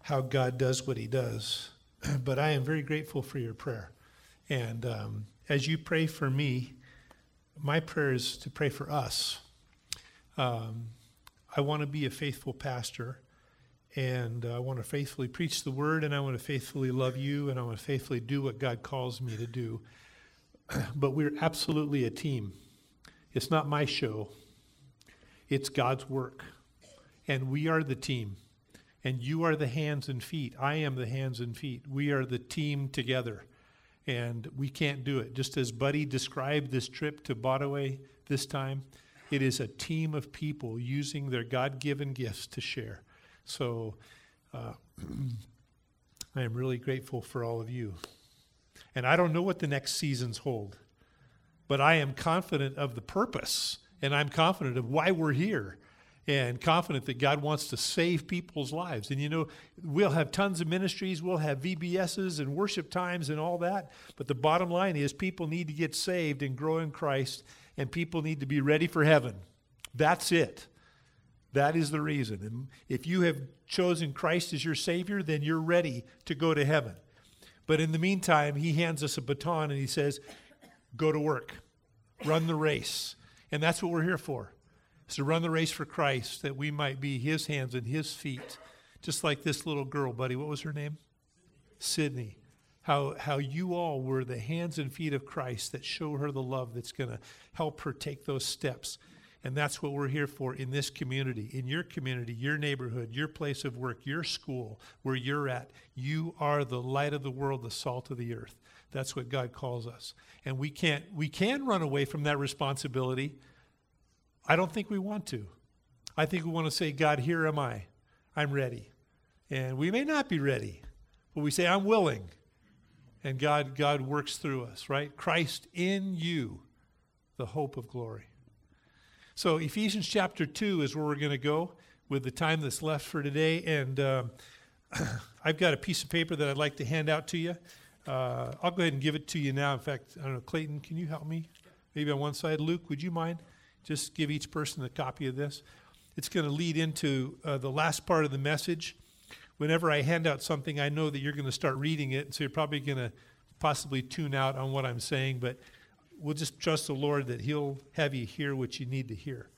how God does what he does. But I am very grateful for your prayer. And as you pray for me, my prayer is to pray for us. I want to be a faithful pastor, and I want to faithfully preach the word, and I want to faithfully love you, and I want to faithfully do what God calls me to do. But we're absolutely a team. It's not my show. It's God's work. And we are the team. And you are the hands and feet. I am the hands and feet. We are the team together. And we can't do it. Just as Buddy described this trip to Badaway this time, it is a team of people using their God-given gifts to share. So I am really grateful for all of you. And I don't know what the next seasons hold, but I am confident of the purpose, and I'm confident of why we're here, and confident that God wants to save people's lives. And you know, we'll have tons of ministries, we'll have VBSs and worship times and all that, but the bottom line is people need to get saved and grow in Christ, and people need to be ready for heaven. That's it. That is the reason. And if you have chosen Christ as your Savior, then you're ready to go to heaven. But in the meantime, he hands us a baton and he says, go to work, run the race. And that's what we're here for, is to run the race for Christ, that we might be his hands and his feet. Just like this little girl, Buddy, what was her name? Sydney. How you all were the hands and feet of Christ that show her the love that's going to help her take those steps. And that's what we're here for in this community, in your community, your neighborhood, your place of work, your school, where you're at. You are the light of the world, the salt of the earth. That's what God calls us. And we can run away from that responsibility. I don't think we want to. I think we want to say, God, here am I. I'm ready. And we may not be ready, but we say, I'm willing. And God works through us, right? Christ in you, the hope of glory. So Ephesians chapter 2 is where we're going to go with the time that's left for today. And I've got a piece of paper that I'd like to hand out to you. I'll go ahead and give it to you now. In fact, I don't know, Clayton, can you help me? Maybe on one side. Luke, would you mind? Just give each person a copy of this. It's going to lead into the last part of the message. Whenever I hand out something, I know that you're going to start reading it, so you're probably going to possibly tune out on what I'm saying, but we'll just trust the Lord that he'll have you hear what you need to hear.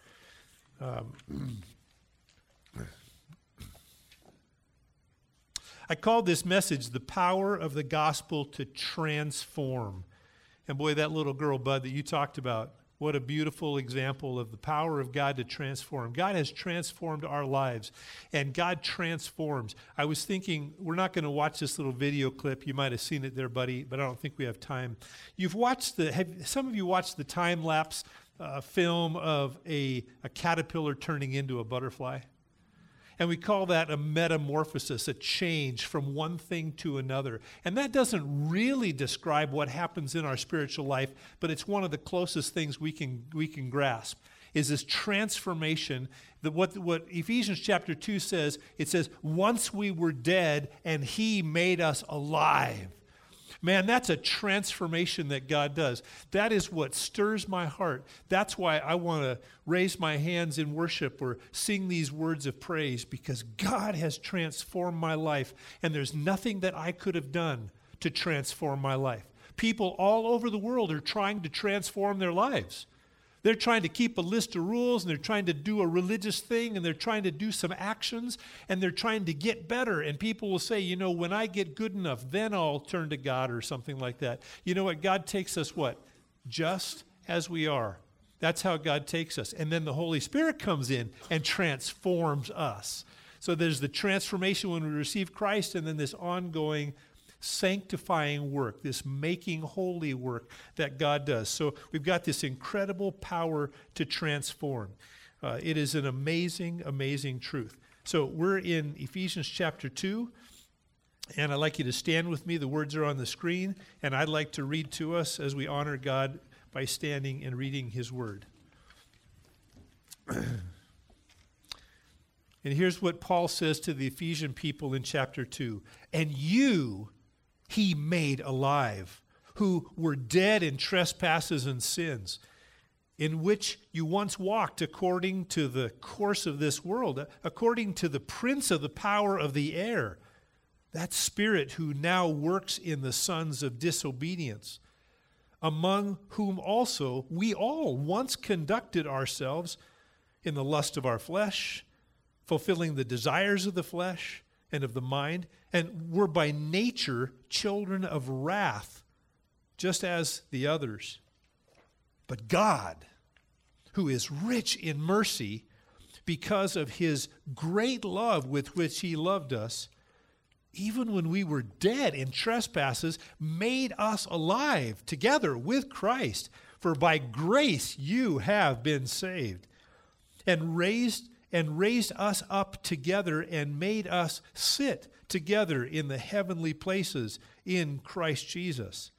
I called this message, The Power of the Gospel to Transform. And boy, that little girl, Bud, that you talked about, what a beautiful example of the power of God to transform. God has transformed our lives, and God transforms. I was thinking, we're not going to watch this little video clip. You might have seen it there, Buddy, but I don't think we have time. Some of you watched the time-lapse film of a caterpillar turning into a butterfly? And we call that a metamorphosis, a change from one thing to another. And that doesn't really describe what happens in our spiritual life, but it's one of the closest things we can grasp, is this transformation. That what Ephesians chapter 2 says, it says, once we were dead and he made us alive. Man, that's a transformation that God does. That is what stirs my heart. That's why I want to raise my hands in worship or sing these words of praise, because God has transformed my life, and there's nothing that I could have done to transform my life. People all over the world are trying to transform their lives. They're trying to keep a list of rules, and they're trying to do a religious thing, and they're trying to do some actions, and they're trying to get better. And people will say, when I get good enough, then I'll turn to God or something like that. You know what? God takes us what? Just as we are. That's how God takes us. And then the Holy Spirit comes in and transforms us. So there's the transformation when we receive Christ, and then this ongoing sanctifying work, this making holy work that God does. So we've got this incredible power to transform. It is an amazing, amazing truth. So we're in Ephesians chapter 2, and I'd like you to stand with me. The words are on the screen, and I'd like to read to us as we honor God by standing and reading his word. And here's what Paul says to the Ephesian people in chapter 2. And you he made alive, who were dead in trespasses and sins, in which you once walked according to the course of this world, according to the prince of the power of the air, that Spirit who now works in the sons of disobedience, among whom also we all once conducted ourselves in the lust of our flesh, fulfilling the desires of the flesh and of the mind, and were by nature children of wrath, just as the others. But God, who is rich in mercy, because of his great love with which he loved us, even when we were dead in trespasses, made us alive together with Christ. For by grace you have been saved, and raised us up together and made us sit together in the heavenly places in Christ Jesus,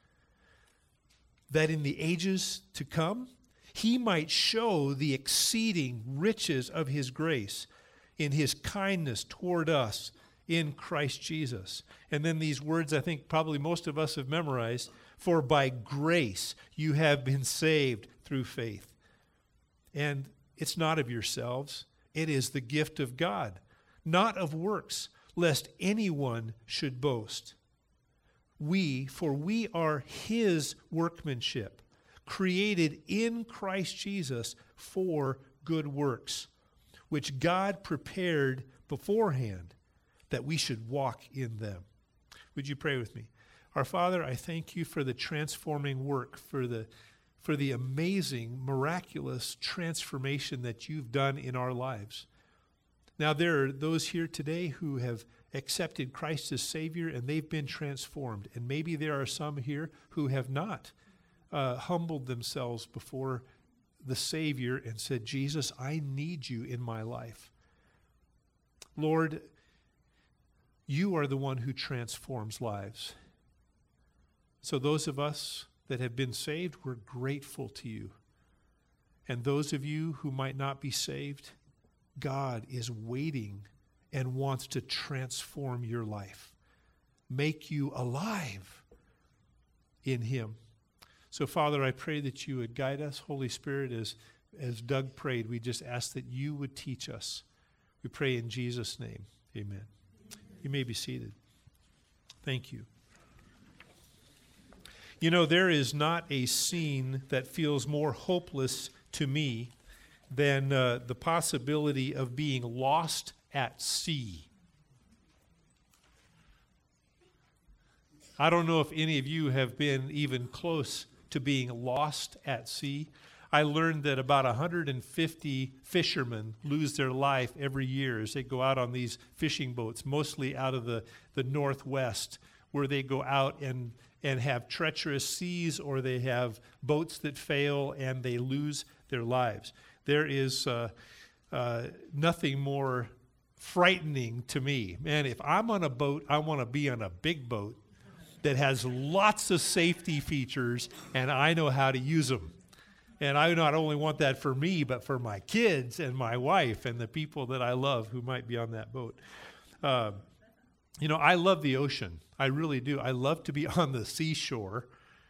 that in the ages to come he might show the exceeding riches of his grace in his kindness toward us in Christ Jesus. And then these words I think probably most of us have memorized. For by grace you have been saved through faith. And it's not of yourselves. It is the gift of God, not of works, lest anyone should boast. For we are his workmanship, created in Christ Jesus for good works, which God prepared beforehand that we should walk in them. Would you pray with me? Our Father, I thank you for the transforming work, for the amazing, miraculous transformation that you've done in our lives. Now, there are those here today who have accepted Christ as Savior, and they've been transformed. And maybe there are some here who have not humbled themselves before the Savior and said, Jesus, I need you in my life. Lord, you are the one who transforms lives. So those of us that have been saved, we're grateful to you. And those of you who might not be saved, God is waiting and wants to transform your life, make you alive in him. So, Father, I pray that you would guide us. Holy Spirit, as Doug prayed, we just ask that you would teach us. We pray in Jesus' name. Amen. You may be seated. Thank you. You know, there is not a scene that feels more hopeless to me than the possibility of being lost at sea. I don't know if any of you have been even close to being lost at sea. I learned that about 150 fishermen lose their life every year as they go out on these fishing boats, mostly out of the Northwest, where they go out and have treacherous seas, or they have boats that fail and they lose their lives. There is nothing more frightening to me. Man, if I'm on a boat, I want to be on a big boat that has lots of safety features, and I know how to use them. And I not only want that for me, but for my kids and my wife and the people that I love who might be on that boat. You know, I love the ocean. I really do. I love to be on the seashore,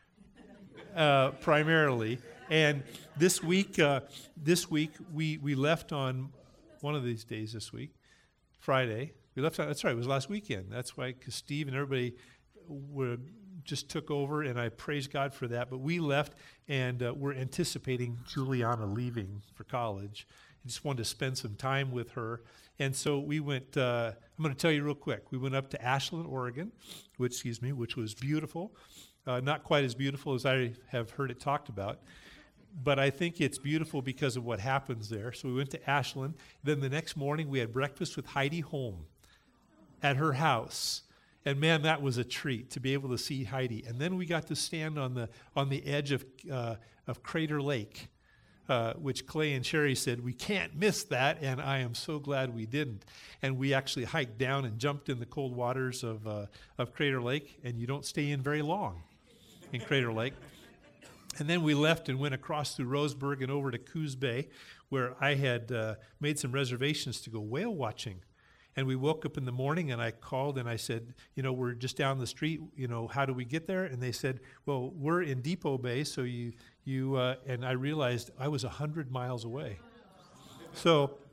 primarily. And this week we left on one of these days this week, Friday. We left on, that's right, it was last weekend. That's why, because Steve and everybody just took over, and I praise God for that. But we left, and we're anticipating Juliana leaving for college. I just wanted to spend some time with her. And so we went, I'm going to tell you real quick. We went up to Ashland, Oregon, which was beautiful. Not quite as beautiful as I have heard it talked about. But I think it's beautiful because of what happens there. So we went to Ashland. Then the next morning we had breakfast with Heidi Holm at her house. And man, that was a treat to be able to see Heidi. And then we got to stand on the edge of Crater Lake, which Clay and Sherry said, we can't miss that, and I am so glad we didn't. And we actually hiked down and jumped in the cold waters of Crater Lake, and you don't stay in very long in Crater Lake. And then we left and went across through Roseburg and over to Coos Bay, where I had made some reservations to go whale watching. And we woke up in the morning, and I called and I said, you know, we're just down the street, you know, how do we get there? And they said, well, we're in Depot Bay, so and I realized I was 100 miles away. So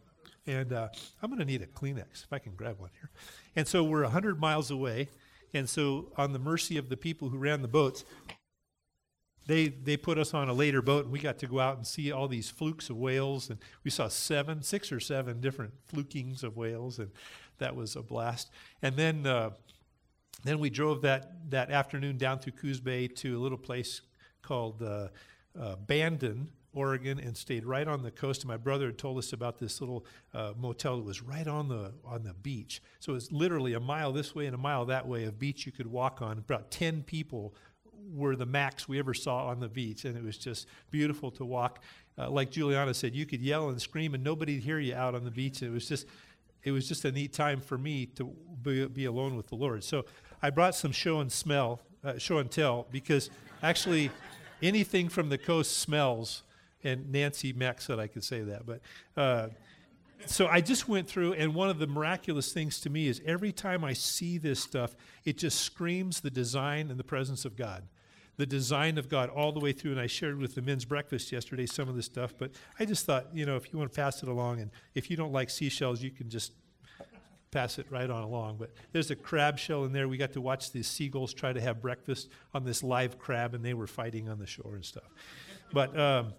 And I'm going to need a Kleenex if I can grab one here. And so we're 100 miles away. And so on the mercy of the people who ran the boats, they put us on a later boat, and we got to go out and see all these flukes of whales. And we saw 6 or 7 different flukings of whales, and that was a blast. And then we drove that afternoon down through Coos Bay to a little place called Bandon, Oregon, and stayed right on the coast. And my brother had told us about this little motel that was right on the beach. So it was literally a mile this way and a mile that way of beach you could walk on. About 10 people were the max we ever saw on the beach, and it was just beautiful to walk. Like Juliana said, you could yell and scream and nobody'd hear you out on the beach. And it was just a neat time for me to be alone with the Lord. So I brought some show and tell, because actually anything from the coast smells. And Nancy Mack said I could say that. But so I just went through, and one of the miraculous things to me is every time I see this stuff, it just screams the design and the presence of God. The design of God all the way through. And I shared with the men's breakfast yesterday some of this stuff. But I just thought, if you want to pass it along, and if you don't like seashells, you can just pass it right on along. But there's a crab shell in there. We got to watch these seagulls try to have breakfast on this live crab, and they were fighting on the shore and stuff. But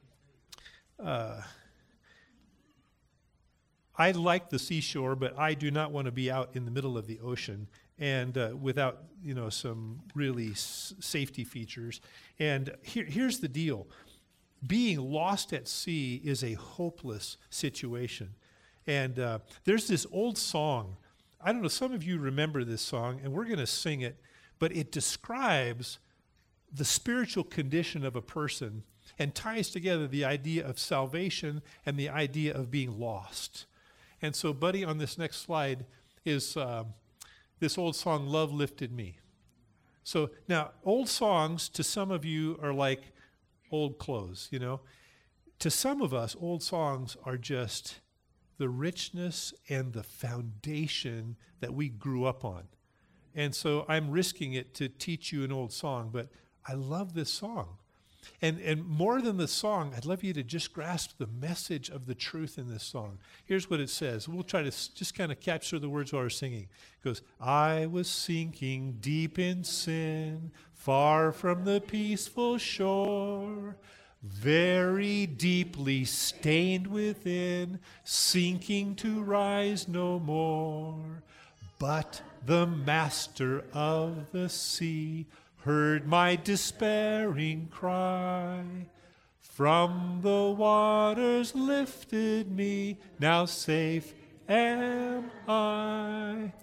I like the seashore, but I do not want to be out in the middle of the ocean and without some really safety features. And here's the deal: being lost at sea is a hopeless situation. And there's this old song. I don't know, some of you remember this song, and we're going to sing it, but it describes the spiritual condition of a person and ties together the idea of salvation and the idea of being lost. And so, buddy, on this next slide is this old song, Love Lifted Me. So now, old songs to some of you are like old clothes, To some of us, old songs are just the richness and the foundation that we grew up on. And so I'm risking it to teach you an old song, but I love this song. And more than the song, I'd love you to just grasp the message of the truth in this song. Here's what it says. We'll try to just kind of capture the words while we're singing. It goes, I was sinking deep in sin, far from the peaceful shore, very deeply stained within, sinking to rise no more. But the master of the sea heard my despairing cry. From the waters lifted me, now safe am I.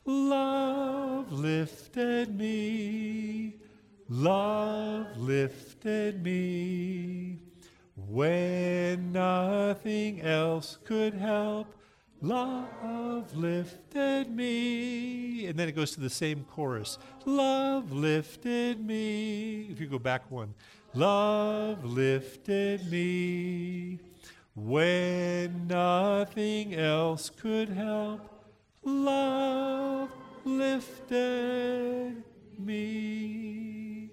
Love lifted me, love lifted me. When nothing else could help, love lifted me. And then it goes to the same chorus. Love lifted me. If you go back one. Love lifted me. When nothing else could help, love lifted me.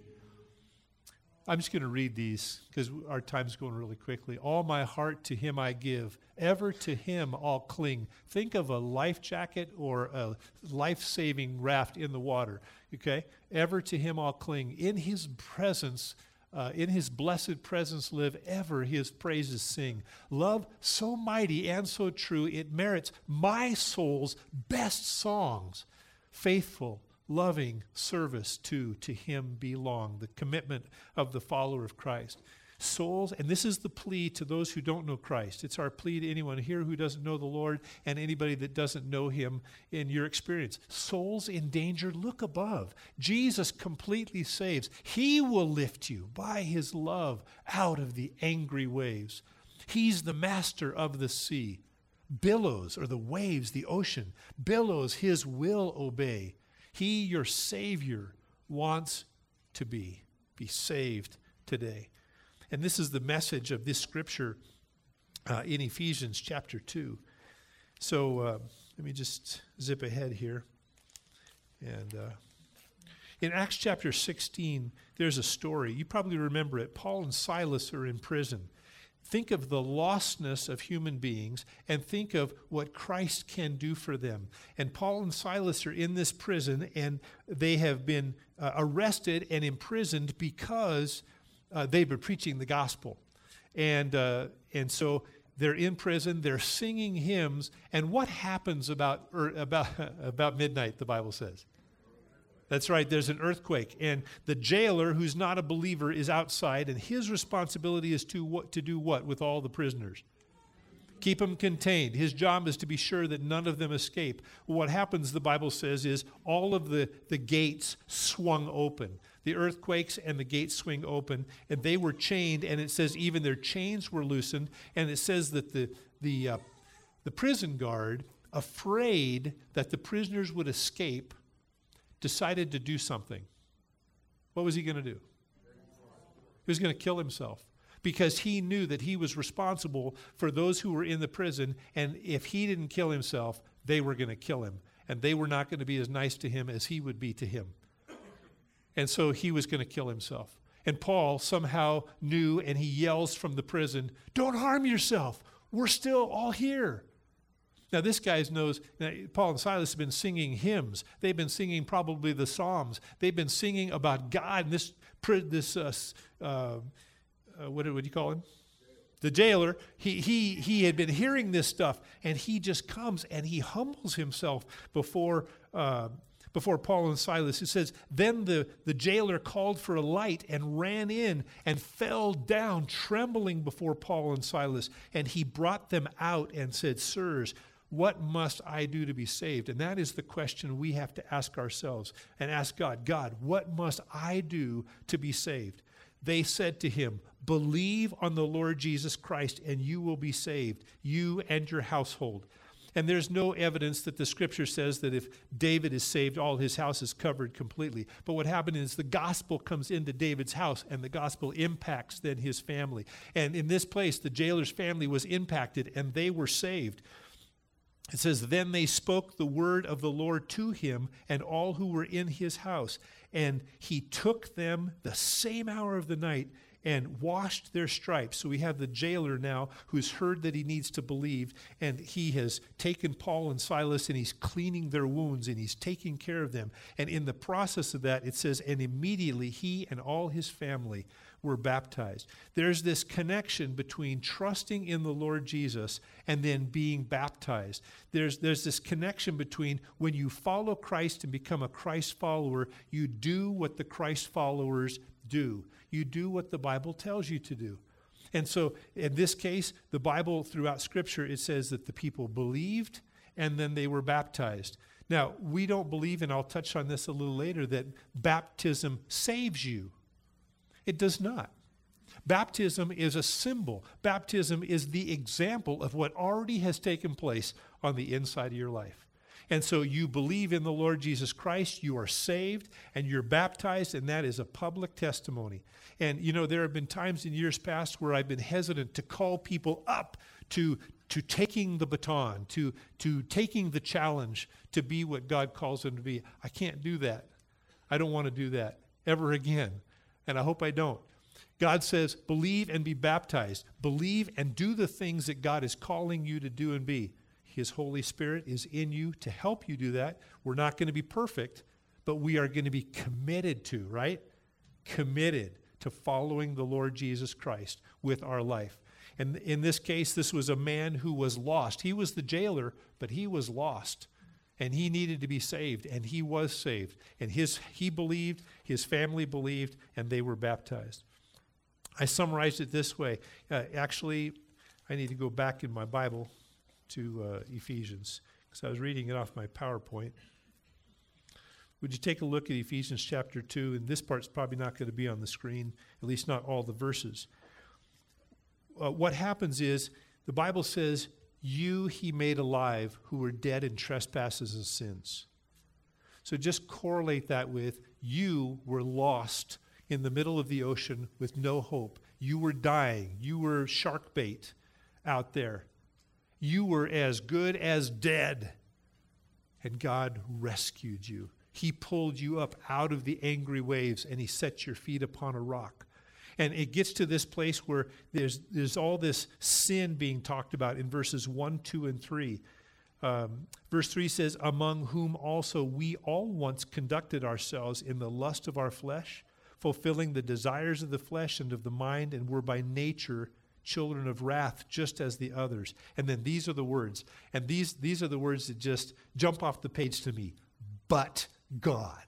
I'm just going to read these because our time's going really quickly. All my heart to him I give. Ever to him I'll cling. Think of a life jacket or a life-saving raft in the water. Okay? Ever to him I'll cling. In his presence, in his blessed presence live. Ever his praises sing. Love so mighty and so true, it merits my soul's best songs. Faithful, loving service to him belong, the commitment of the follower of Christ. Souls, and this is the plea to those who don't know Christ. It's our plea to anyone here who doesn't know the Lord and anybody that doesn't know him in your experience. Souls in danger, look above. Jesus completely saves. He will lift you by his love out of the angry waves. He's the master of the sea. Billows, or the waves, the ocean, billows his will obey. He, your Savior, wants to be saved today. And this is the message of this scripture in Ephesians chapter 2. So let me just zip ahead here. And in Acts chapter 16, there's a story. You probably remember it. Paul and Silas are in prison. Think of the lostness of human beings and think of what Christ can do for them. And Paul and Silas are in this prison, and they have been arrested and imprisoned because they've been preaching the gospel. And so they're in prison, they're singing hymns, and what happens about midnight, the Bible says? That's right, there's an earthquake, and the jailer, who's not a believer, is outside, and his responsibility is to do what with all the prisoners? Keep them contained. His job is to be sure that none of them escape. What happens, the Bible says, is all of the gates swung open. The earthquakes and the gates swing open, and they were chained, and it says even their chains were loosened, and it says that the prison guard, afraid that the prisoners would escape, decided to do something. What was he going to do? He was going to kill himself because he knew that he was responsible for those who were in the prison, and if he didn't kill himself, they were going to kill him, and they were not going to be as nice to him as he would be to him. And so he was going to kill himself. And Paul somehow knew, and he yells from the prison, "Don't harm yourself. We're still all here." Now, this guy knows, Paul and Silas have been singing hymns. They've been singing probably the Psalms. They've been singing about God. And what do you call him? The jailer, he had been hearing this stuff, and he just comes and he humbles himself before Paul and Silas. It says, then the jailer called for a light and ran in and fell down trembling before Paul and Silas. And he brought them out and said, "Sirs, what must I do to be saved?" And that is the question we have to ask ourselves and ask God. God, what must I do to be saved? They said to him, "Believe on the Lord Jesus Christ, and you will be saved, you and your household." And there's no evidence that the scripture says that if David is saved, all his house is covered completely. But what happened is the gospel comes into David's house, and the gospel impacts then his family. And in this place, the jailer's family was impacted, and they were saved. It says, then they spoke the word of the Lord to him and all who were in his house. And he took them the same hour of the night and washed their stripes. So we have the jailer now who's heard that he needs to believe, and he has taken Paul and Silas and he's cleaning their wounds and he's taking care of them. And in the process of that, it says, and immediately he and all his family were baptized. There's this connection between trusting in the Lord Jesus and then being baptized. There's this connection between when you follow Christ and become a Christ follower, you do what the Christ followers do. You do what the Bible tells you to do. And so in this case, the Bible throughout Scripture, it says that the people believed and then they were baptized. Now, we don't believe, and I'll touch on this a little later, that baptism saves you. It does not. Baptism is a symbol. Baptism is the example of what already has taken place on the inside of your life. And so you believe in the Lord Jesus Christ, you are saved, and you're baptized, and that is a public testimony. And, you know, there have been times in years past where I've been hesitant to call people up to taking the baton, to taking the challenge to be what God calls them to be. I can't do that. I don't want to do that ever again. And I hope I don't. God says, believe and be baptized. Believe and do the things that God is calling you to do and be. His Holy Spirit is in you to help you do that. We're not going to be perfect, but we are going to be committed to, right? Committed to following the Lord Jesus Christ with our life. And in this case, this was a man who was lost. He was the jailer, but he was lost. And he needed to be saved, and he was saved. And he believed, his family believed, and they were baptized. I summarized it this way. Actually, I need to go back in my Bible to Ephesians, because I was reading it off my PowerPoint. Would you take a look at Ephesians chapter 2? And this part's probably not going to be on the screen, at least not all the verses. What happens is, the Bible says, you he made alive who were dead in trespasses and sins. So just correlate that with you were lost in the middle of the ocean with no hope. You were dying. You were shark bait out there. You were as good as dead. And God rescued you. He pulled you up out of the angry waves and he set your feet upon a rock. And it gets to this place where there's all this sin being talked about in verses 1, 2, and 3. Verse 3 says, among whom also we all once conducted ourselves in the lust of our flesh, fulfilling the desires of the flesh and of the mind, and were by nature children of wrath, just as the others. And then these are the words. And these are the words that just jump off the page to me. But God.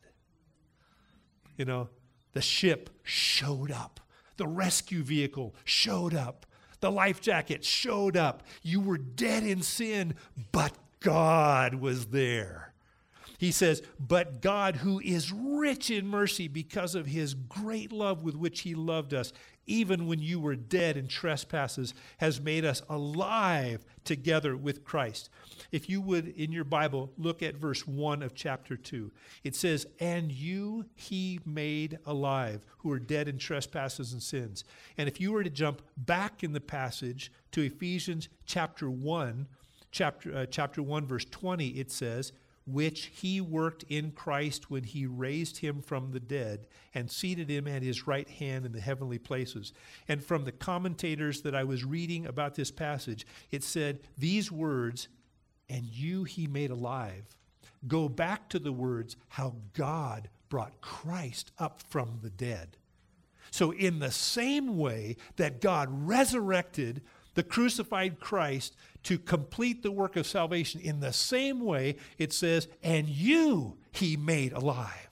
You know, the ship showed up. The rescue vehicle showed up. The life jacket showed up. You were dead in sin, but God was there. He says, but God, who is rich in mercy because of his great love with which he loved us, even when you were dead in trespasses, has made us alive together with Christ. If you would, in your Bible, look at verse 1 of chapter 2. It says, and you he made alive, who are dead in trespasses and sins. And if you were to jump back in the passage to Ephesians chapter 1, chapter 1, verse 20, it says, which he worked in Christ when he raised him from the dead and seated him at his right hand in the heavenly places. And from the commentators that I was reading about this passage, it said these words, and you he made alive, go back to the words how God brought Christ up from the dead. So in the same way that God resurrected the crucified Christ to complete the work of salvation, in the same way it says, and you he made alive.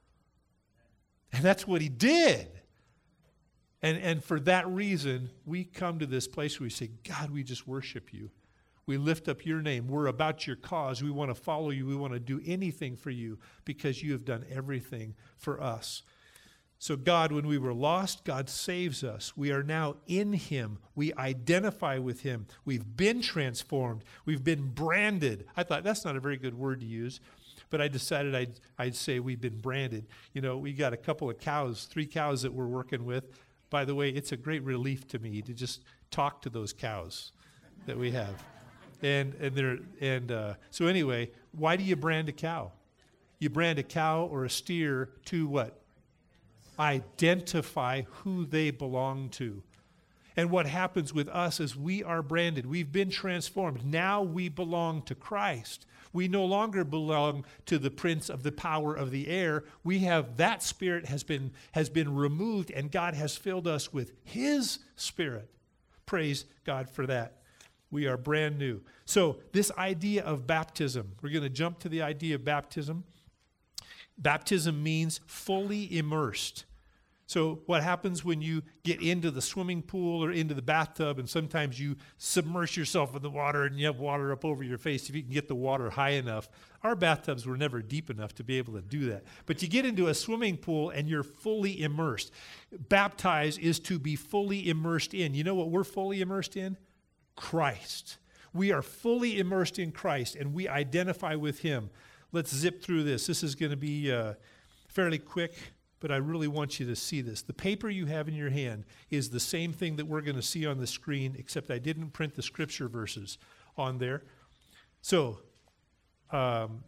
And that's what he did. And for that reason, we come to this place where we say, God, we just worship you. We lift up your name. We're about your cause. We want to follow you. We want to do anything for you because you have done everything for us. So God, when we were lost, God saves us. We are now in him. We identify with him. We've been transformed. We've been branded. I thought that's not a very good word to use, but I decided I'd say we've been branded. You know, we got a couple of cows, 3 cows that we're working with. By the way, it's a great relief to me to just talk to those cows that we have. So anyway, why do you brand a cow? You brand a cow or a steer to what? Identify who they belong to. And what happens with us is we are branded. We've been transformed. Now we belong to Christ. We no longer belong to the prince of the power of the air. We have that spirit has been removed, and God has filled us with his spirit. Praise God for that. We are brand new. So this idea of baptism, we're going to jump to the idea of baptism. Baptism means fully immersed. So what happens when you get into the swimming pool or into the bathtub, and sometimes you submerge yourself in the water and you have water up over your face if you can get the water high enough. Our bathtubs were never deep enough to be able to do that. But you get into a swimming pool and you're fully immersed. Baptize is to be fully immersed in. You know what we're fully immersed in? Christ. We are fully immersed in Christ and we identify with him. Let's zip through this. This is going to be fairly quick, but I really want you to see this. The paper you have in your hand is the same thing that we're going to see on the screen, except I didn't print the scripture verses on there. So, can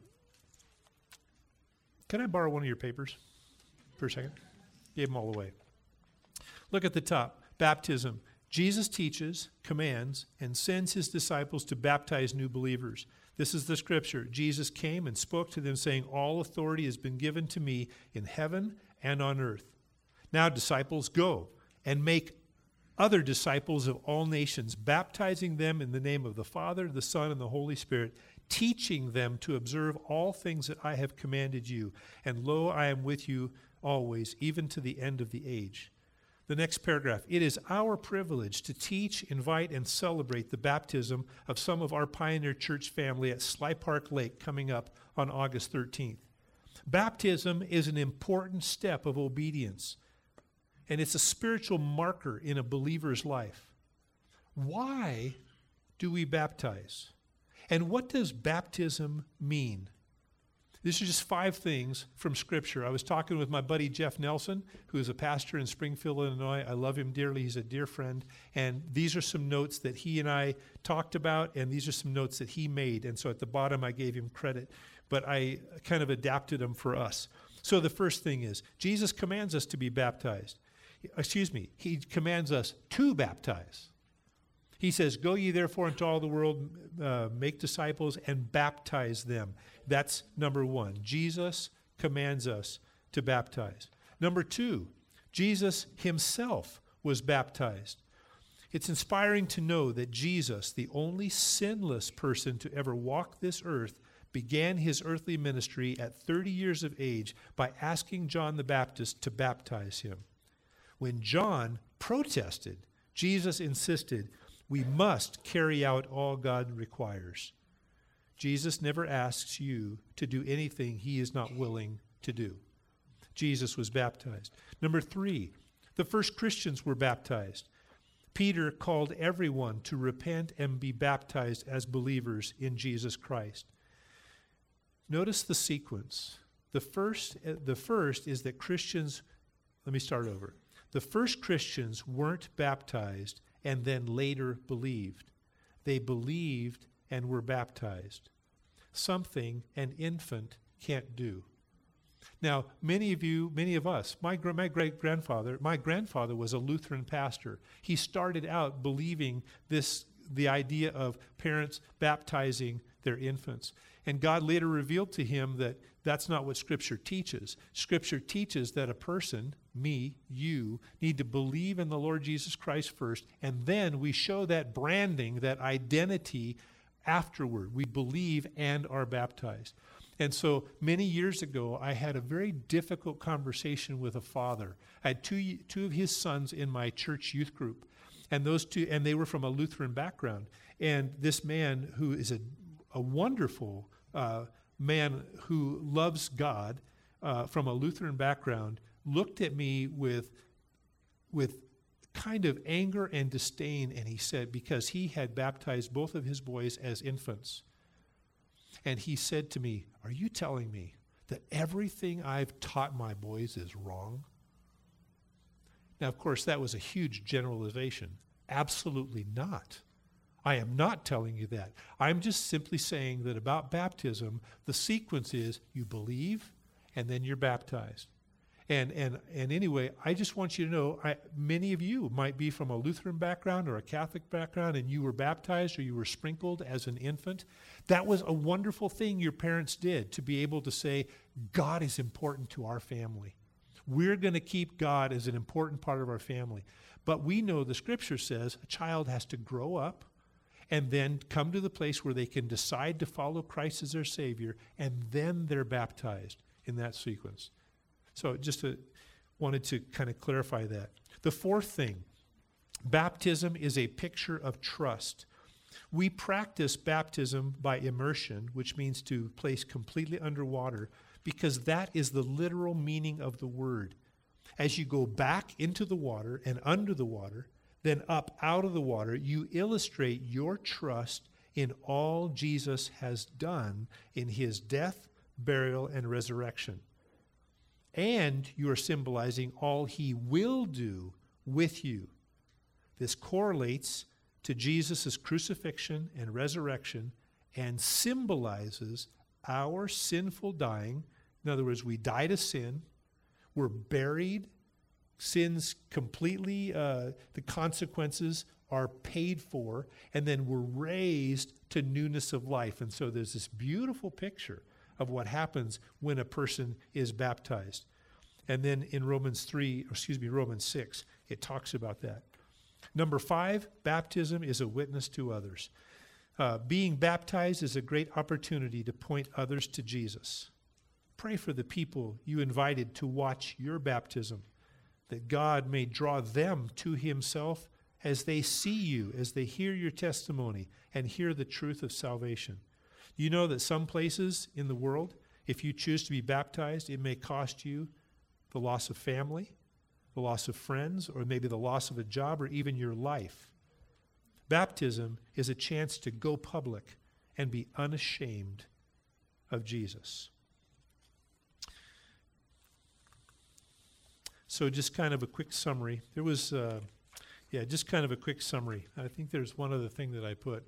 I borrow one of your papers for a second? Gave them all away. Look at the top. Baptism. Jesus teaches, commands, and sends his disciples to baptize new believers. This is the scripture. Jesus came and spoke to them, saying, all authority has been given to me in heaven and on earth. Now, disciples, go and make other disciples of all nations, baptizing them in the name of the Father, the Son, and the Holy Spirit, teaching them to observe all things that I have commanded you. And lo, I am with you always, even to the end of the age. The next paragraph, it is our privilege to teach, invite, and celebrate the baptism of some of our Pioneer Church family at Sly Park Lake coming up on August 13th. Baptism is an important step of obedience, and it's a spiritual marker in a believer's life. Why do we baptize? And what does baptism mean? These are just 5 things from Scripture. I was talking with my buddy Jeff Nelson, who is a pastor in Springfield, Illinois. I love him dearly. He's a dear friend. And these are some notes that he and I talked about, and these are some notes that he made. And so at the bottom, I gave him credit, but I kind of adapted them for us. So the first thing is, Jesus commands us to be baptized. He commands us to baptize. He says, go ye therefore into all the world, make disciples and baptize them. That's number one. Jesus commands us to baptize. Number two, Jesus himself was baptized. It's inspiring to know that Jesus, the only sinless person to ever walk this earth, began his earthly ministry at 30 years of age by asking John the Baptist to baptize him. When John protested, Jesus insisted, we must carry out all God requires. Jesus never asks you to do anything he is not willing to do. Jesus was baptized. Number three, the first Christians were baptized. Peter called everyone to repent and be baptized as believers in Jesus Christ. Notice the sequence. The first is that Christians, let me start over. The first Christians weren't baptized and then later believed. They believed and were baptized. Something an infant can't do. Now, many of us, my grandfather was a Lutheran pastor. He started out believing the idea of parents baptizing their infants. And God later revealed to him that that's not what Scripture teaches. Scripture teaches that a person, me, you, need to believe in the Lord Jesus Christ first, and then we show that branding, that identity afterward. We believe and are baptized. And so many years ago, I had a very difficult conversation with a father. I had two of his sons in my church youth group, and they were from a Lutheran background. And this man, who is a wonderful man who loves God from a Lutheran background, looked at me with kind of anger and disdain, and he said, because he had baptized both of his boys as infants. And he said to me, are you telling me that everything I've taught my boys is wrong? Now, of course, that was a huge generalization. Absolutely not. I am not telling you that. I'm just simply saying that about baptism, the sequence is you believe and then you're baptized. And anyway, I just want you to know, many of you might be from a Lutheran background or a Catholic background, and you were baptized or you were sprinkled as an infant. That was a wonderful thing your parents did, to be able to say, God is important to our family. We're going to keep God as an important part of our family. But we know the Scripture says a child has to grow up and then come to the place where they can decide to follow Christ as their Savior, and then they're baptized in that sequence. So wanted to kind of clarify that. The fourth thing, baptism is a picture of trust. We practice baptism by immersion, which means to place completely underwater, because that is the literal meaning of the word. As you go back into the water and under the water, then up out of the water, you illustrate your trust in all Jesus has done in his death, burial, and resurrection. And you are symbolizing all he will do with you. This correlates to Jesus' crucifixion and resurrection and symbolizes our sinful dying. In other words, we die to sin, we're buried, sin's completely, the consequences are paid for, and then we're raised to newness of life. And so there's this beautiful picture of what happens when a person is baptized. And then in Romans 6, it talks about that. Number 5, baptism is a witness to others. Being baptized is a great opportunity to point others to Jesus. Pray for the people you invited to watch your baptism, that God may draw them to himself as they see you, as they hear your testimony and hear the truth of salvation. You know that some places in the world, if you choose to be baptized, it may cost you the loss of family, the loss of friends, or maybe the loss of a job, or even your life. Baptism is a chance to go public and be unashamed of Jesus. So just kind of a quick summary. Just kind of a quick summary. I think there's one other thing that I put.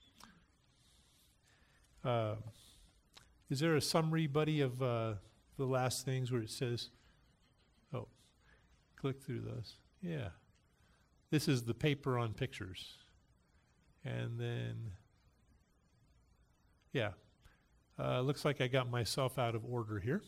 Is there a summary, buddy, of the last things where it says, click through those. Yeah. This is the paper on pictures. And then, yeah. Looks like I got myself out of order here.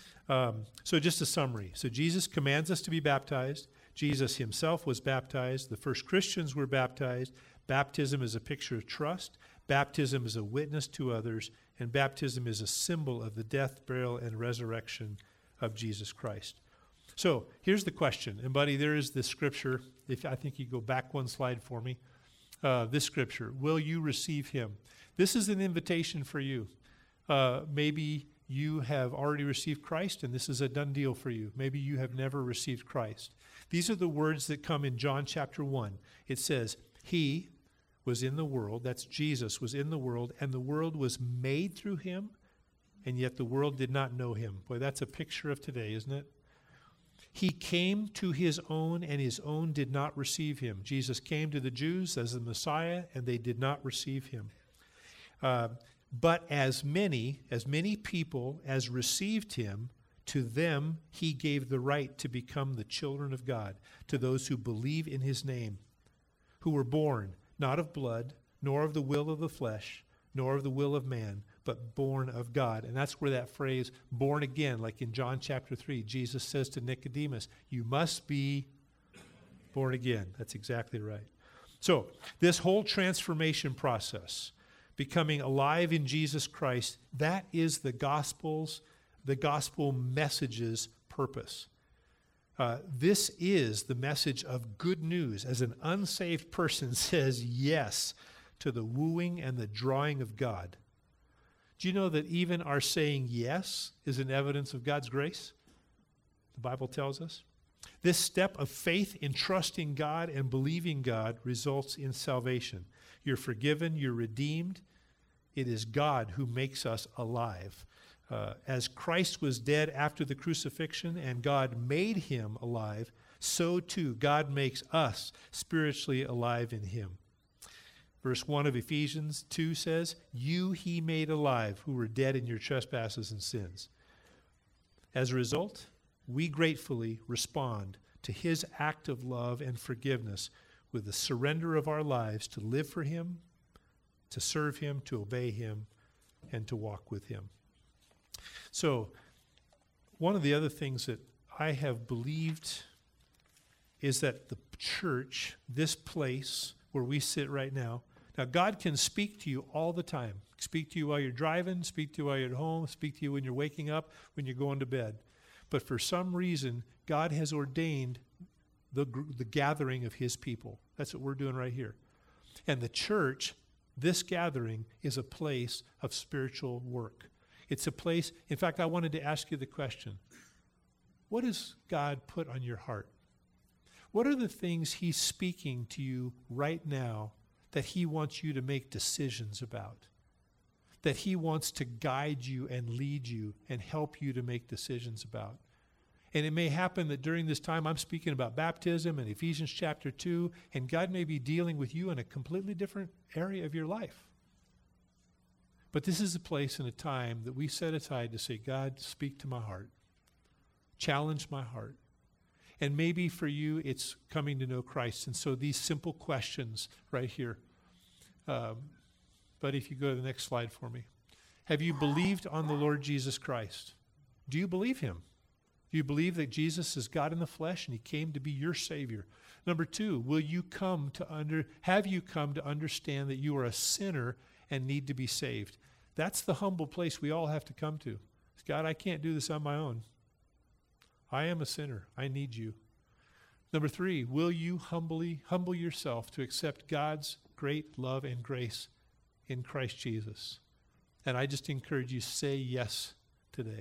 So just a summary. So Jesus commands us to be baptized. Jesus himself was baptized. The first Christians were baptized. Baptism is a picture of trust. Baptism is a witness to others. And baptism is a symbol of the death, burial, and resurrection of Jesus Christ. So here's the question. And buddy, there is this scripture. If I think you go back one slide for me. This scripture, will you receive him? This is an invitation for you. Maybe you have already received Christ and this is a done deal for you. Maybe you have never received Christ. These are the words that come in John chapter 1. It says, he was in the world, that's Jesus was in the world, and the world was made through him, and yet the world did not know him. Boy, that's a picture of today, isn't it? He came to his own, and his own did not receive him. Jesus came to the Jews as the Messiah, and they did not receive him. But as many people as received him, to them he gave the right to become the children of God, to those who believe in his name, who were born not of blood, nor of the will of the flesh, nor of the will of man, but born of God. And that's where that phrase, born again, like in John chapter 3, Jesus says to Nicodemus, you must be born again. That's exactly right. So this whole transformation process, becoming alive in Jesus Christ, that is the gospel message's purpose. This is the message of good news as an unsaved person says yes to the wooing and the drawing of God. Do you know that even our saying yes is an evidence of God's grace? The Bible tells us. This step of faith in trusting God and believing God results in salvation. You're forgiven, you're redeemed. It is God who makes us alive. As Christ was dead after the crucifixion and God made him alive, so too God makes us spiritually alive in him. Verse 1 of Ephesians 2 says, you he made alive who were dead in your trespasses and sins. As a result, we gratefully respond to his act of love and forgiveness with the surrender of our lives to live for him, to serve him, to obey him, and to walk with him. So, one of the other things that I have believed is that the church, this place where we sit right now, God can speak to you all the time. Speak to you while you're driving, speak to you while you're at home, speak to you when you're waking up, when you're going to bed. But for some reason, God has ordained the gathering of his people. That's what we're doing right here. And the church, this gathering, is a place of spiritual work. It's a place, in fact, I wanted to ask you the question, what has God put on your heart? What are the things he's speaking to you right now that he wants you to make decisions about? That he wants to guide you and lead you and help you to make decisions about? And it may happen that during this time I'm speaking about baptism and Ephesians chapter 2, and God may be dealing with you in a completely different area of your life. But this is a place and a time that we set aside to say, God, speak to my heart. Challenge my heart. And maybe for you, it's coming to know Christ. And so these simple questions right here. But if you go to the next slide for me. Have you believed on the Lord Jesus Christ? Do you believe him? Do you believe that Jesus is God in the flesh and he came to be your Savior? Number 2, have you come to understand that you are a sinner and need to be saved? That's the humble place we all have to come to. God, I can't do this on my own. I am a sinner. I need you. Number 3, will you humble yourself to accept God's great love and grace in Christ Jesus? And I just encourage you, say yes today.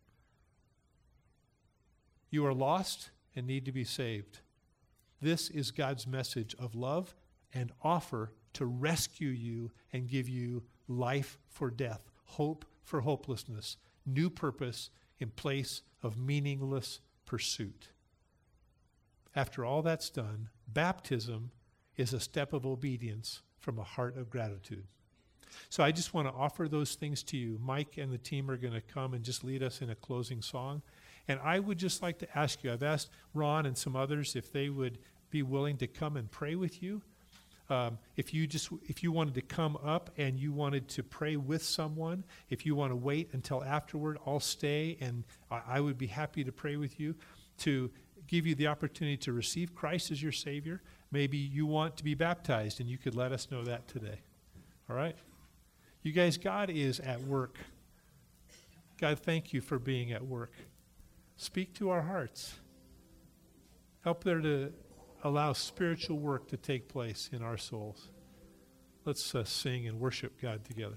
You are lost and need to be saved. This is God's message of love and offer to rescue you and give you life for death, hope for hopelessness, new purpose in place of meaningless pursuit. After all that's done, baptism is a step of obedience from a heart of gratitude. So I just want to offer those things to you. Mike and the team are going to come and just lead us in a closing song. And I would just like to ask you, I've asked Ron and some others if they would be willing to come and pray with you. If you wanted to come up and you wanted to pray with someone, if you want to wait until afterward, I'll stay and I would be happy to pray with you to give you the opportunity to receive Christ as your Savior. Maybe you want to be baptized and you could let us know that today. All right? You guys, God is at work. God, thank you for being at work. Speak to our hearts. Help there to allow spiritual work to take place in our souls. Let's sing and worship God together.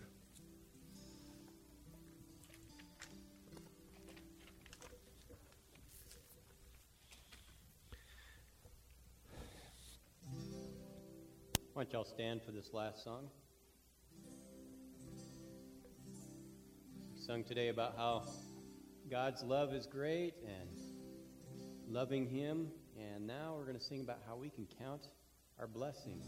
Why don't y'all stand for this last song? We sung today about how God's love is great and loving Him. And now we're going to sing about how we can count our blessings.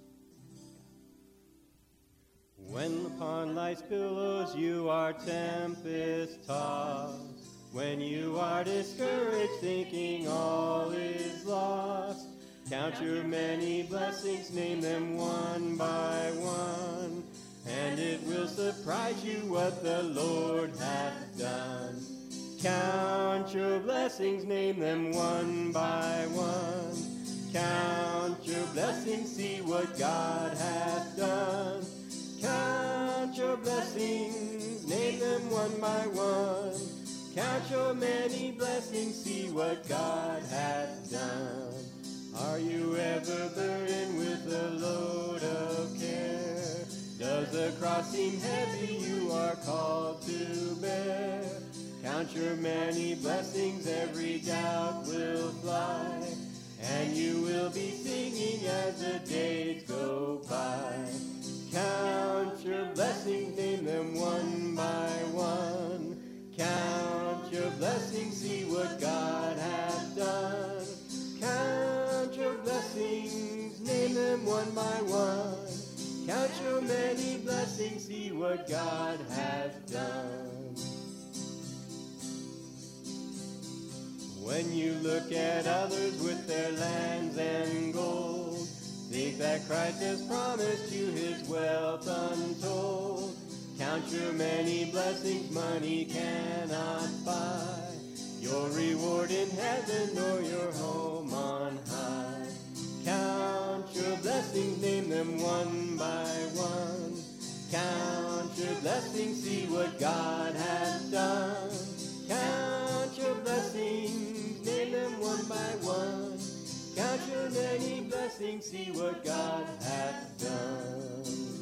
When upon life's billows you are tempest-tossed, when you are discouraged thinking all is lost, count your many blessings, name them one by one, and it will surprise you what the Lord hath done. Count your blessings, name them one by one. Count your blessings, see what God hath done. Count your blessings, name them one by one. Count your many blessings, see what God hath done. Are you ever burdened with a load of care? Does the cross seem heavy you are called to bear? Count your many blessings, every doubt will fly, and you will be singing as the days go by. Count your blessings, name them one by one. Count your blessings, see what God hath done. Count your blessings, name them one by one. Count your many blessings, see what God hath done. When you look at others with their lands and gold, think that Christ has promised you His wealth untold. Count your many blessings money cannot buy, your reward in heaven or your home on high. Count your blessings, name them one by one. Count your blessings, see what God hath done. Count your blessings, name them one by one. Count your many blessings, see what God hath done.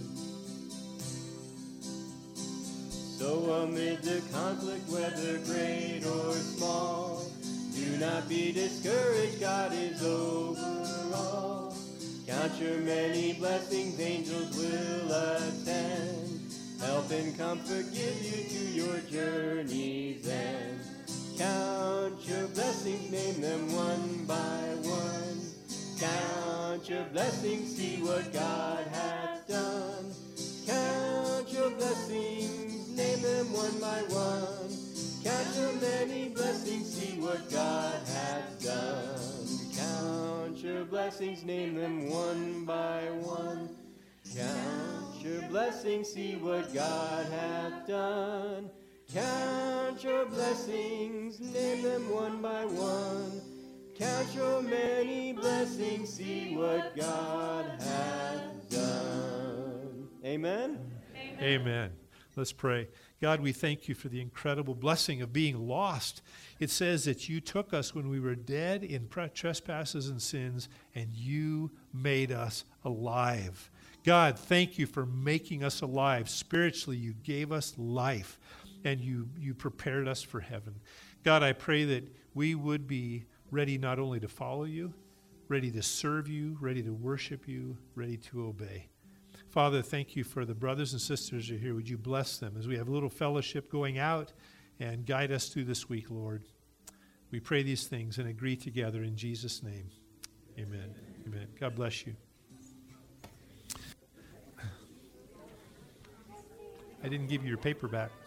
So amid the conflict, whether great or small, do not be discouraged, God is over all. Count your many blessings, angels will attend, help and comfort give you to your journey's end. Count your blessings, name them one by one. Count your blessings, see what God hath done. Count your blessings, name them one by one. Count your many blessings, see what God hath done. Count your blessings, name them one by one. Count your blessings, see what God hath done. Count your blessings, name them one by one. Count your many blessings, see what God hath done. Amen? Amen. Let's pray. God, we thank you for the incredible blessing of being lost. It says that you took us when we were dead in trespasses and sins, and you made us alive. God, thank you for making us alive. Spiritually, you gave us life, and you prepared us for heaven. God, I pray that we would be ready not only to follow you, ready to serve you, ready to worship you, ready to obey. Father, thank you for the brothers and sisters who are here. Would you bless them as we have a little fellowship going out and guide us through this week, Lord. We pray these things and agree together in Jesus' name. Amen. Amen. God bless you. I didn't give you your paper back.